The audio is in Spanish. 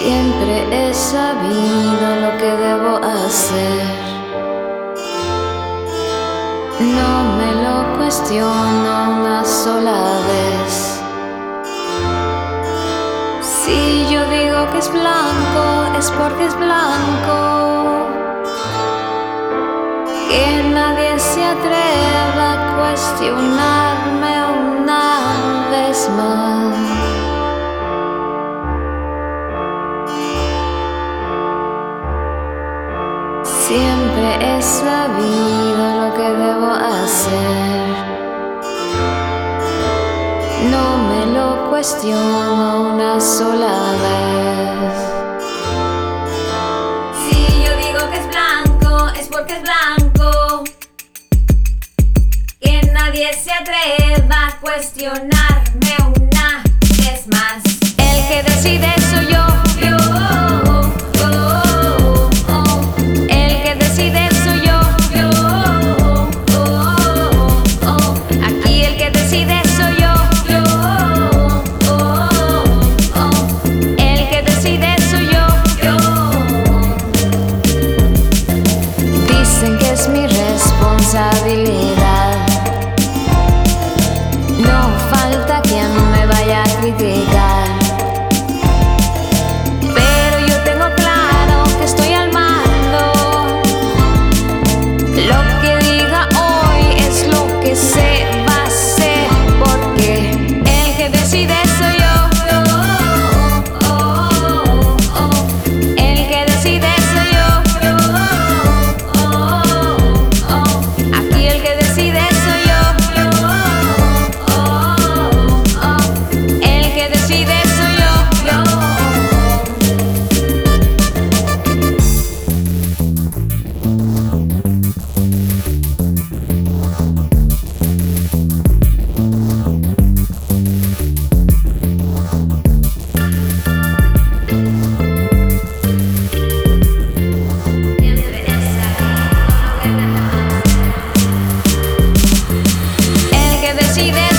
Siempre he sabido lo que debo hacer. No me lo cuestiono una sola vez. Si yo digo que es blanco, es porque es blanco. Que nadie se atreva a cuestionarme una vez más. Siempre he sabido lo que debo hacer. No me lo cuestiono una sola vez. Si yo digo que es blanco, es porque es blanco. Que nadie se atreva a cuestionarme una vez más. El que decide soy yo. El que decide soy yo. Aquí el que decide soy yo. El que decide soy yo. Dicen que es mi responsabilidad. No falta quien me vaya a criticar. Pero yo tengo claro que estoy al mando. Lo que diga hoy es lo que se va a hacer. Porque el que decide soy yo. El que decide soy yo. Aquí el que decide soy yo. El que decide soy yo. El que decide